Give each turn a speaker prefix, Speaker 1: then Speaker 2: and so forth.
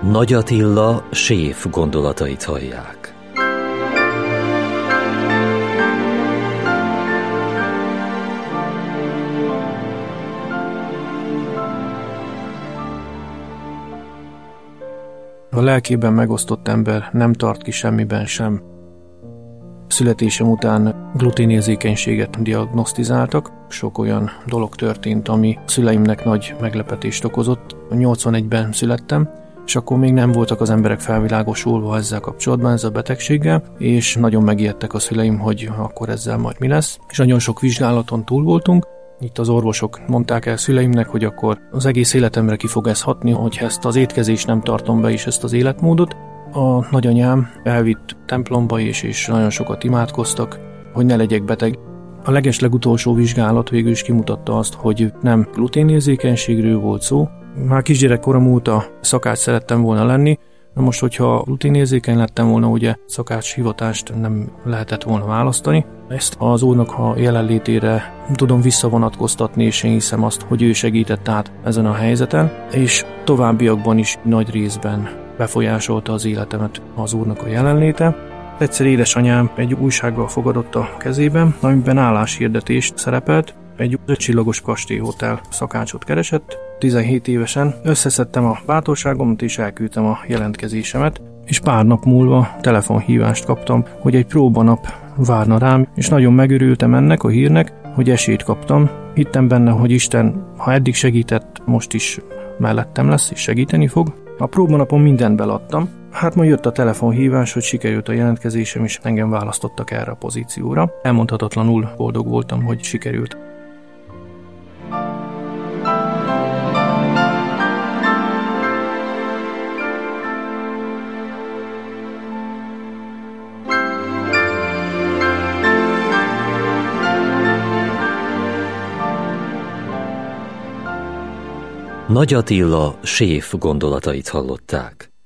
Speaker 1: Nagy Attila séf gondolatait hallják.
Speaker 2: A lelkében megosztott ember nem tart ki semmiben sem. Születésem után gluténérzékenységet diagnosztizáltak. Sok olyan dolog történt, ami szüleimnek nagy meglepetést okozott. 81-ben születtem, és akkor még nem voltak az emberek felvilágosulva ezzel kapcsolatban, ezzel a betegséggel, és nagyon megijedtek a szüleim, hogy akkor ezzel majd mi lesz. És nagyon sok vizsgálaton túl voltunk. Itt az orvosok mondták el szüleimnek, hogy akkor az egész életemre ki fog ez hatni, hogyha ezt az étkezést nem tartom be, és ezt az életmódot. A nagyanyám elvitt templomba és nagyon sokat imádkoztak, hogy ne legyek beteg. A legeslegutolsó vizsgálat végül is kimutatta azt, hogy nem gluténérzékenységről volt szó. Már kisgyerekkorom óta szakács szerettem volna lenni, na most, hogyha gluténérzékeny lettem volna, ugye szakács hivatást nem lehetett volna választani. Ezt az Úrnak a jelenlétére tudom visszavonatkoztatni, és én hiszem azt, hogy ő segített át ezen a helyzeten, és továbbiakban is nagy részben befolyásolta az életemet az Úrnak a jelenléte. Egyszer édesanyám egy újsággal fogadott a kezében, amiben álláshirdetést szerepelt. Egy 5 csillagos kastélyhotel szakácsot keresett. 17 évesen összeszedtem a bátorságomat és elküldtem a jelentkezésemet, és pár nap múlva telefonhívást kaptam, hogy egy próbanap várna rám, és nagyon megörültem ennek a hírnek, hogy esélyt kaptam. Hittem benne, hogy Isten, ha eddig segített, most is mellettem lesz, és segíteni fog. A próbanapon mindent beladtam. Hát ma jött a telefonhívás, hogy sikerült a jelentkezésem, és engem választottak erre a pozícióra. Elmondhatatlanul boldog voltam, hogy sikerült.
Speaker 1: Nagy Attila séf gondolatait hallották.